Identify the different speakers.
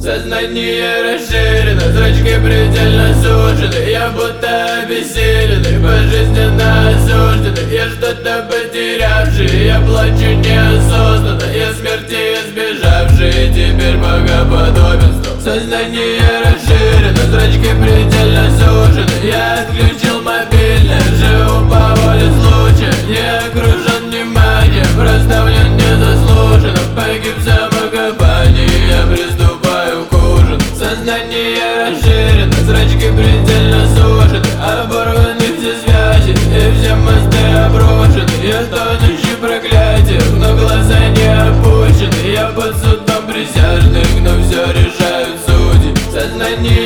Speaker 1: Сознание расширено, зрачки предельно сужены. Я будто обессиленный, пожизненно осужденный. Я что-то потерявший, я плачу неосознанно. Я смерти избежавший, теперь богоподобен. Сознание расширено, зрачки предельно сужены. Я отключил мобильный, живу по воле случая. Не окружен вниманием, расставлен незаслуженно. Погиб в самокопании, я приступаю к ужину. Сознание расширено, зрачки предельно сужены. Оборваны все связи и все мосты обрушены. Я тонущий в проклятиях, но глаза не опущены. Я под судом присяжных, но все решают судьи. Сознание